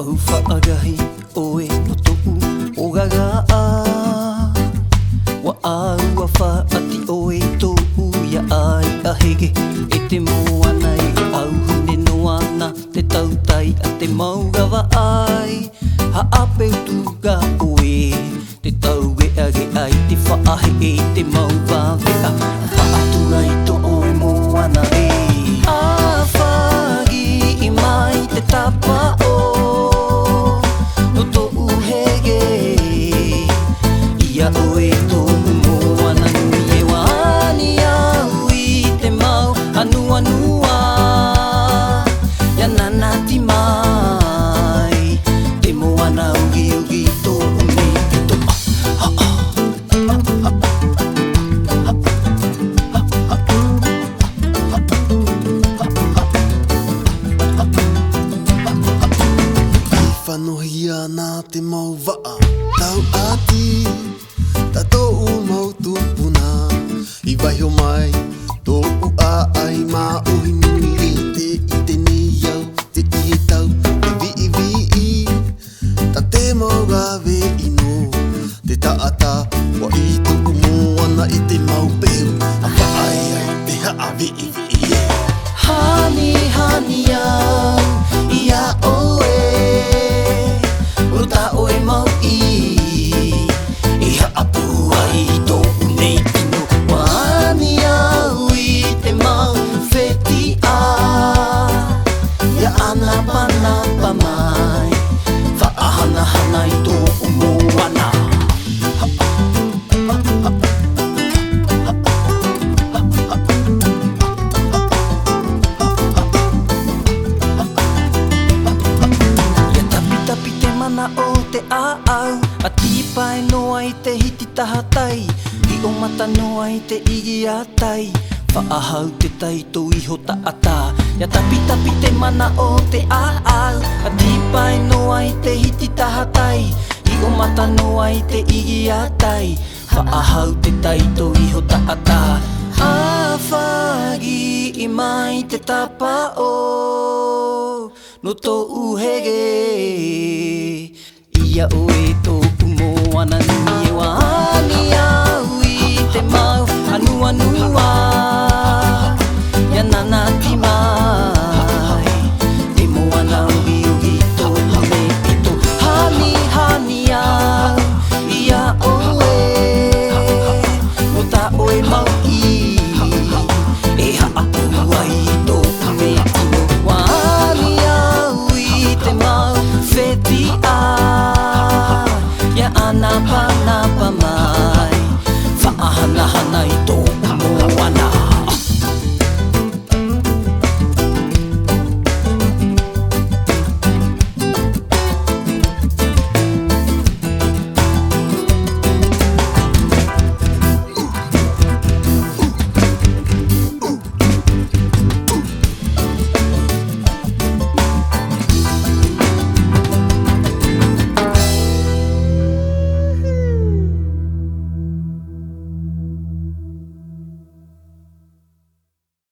whau whaagahi oe no tohu o gagaa Wa aua whaati oe tohu ia ai a hege E te moana e au hune no ana Te tautai a te maugawa ai Ha ape utuga oe Te tauge age ai te whaahe e te mauvawea Whaatua i to oe moana e A whagi i mai te tapa o No tohu hege Ia oe tohu moana nui e wani au I te mau anu anua Ia nanati mai Te moana ugi ugi tohu me to Whanohia nā te mau waa Tau ati Ta tōu mau tupuna I waiho mai Tōu a ai mā uhi nui E te i te nei au Te i he tau Te vi i Ta te mau gawe ino Te taata Wa i tuku moana I te mau peu A whaai ai te haa vi Hani hani au Ia oe Ota oe mau I E haapu ai tōu nei tino Wani au I te mau wheti a Ia ana panapa mai Whaahana hana I tōu moana Mana o te aau A tipai noa I te hiti tahatai I o mata noa I te igi atai Whaahau te taito iho taata Ia tapi tapi te mana o te aau A tipai noa I te hiti tahatai I o mata noa I te igi atai Whaahau te taito iho taata A whagi I mai te tapa o No tōu hege Ia oe tōku moana nui e wani au I te mau anu anua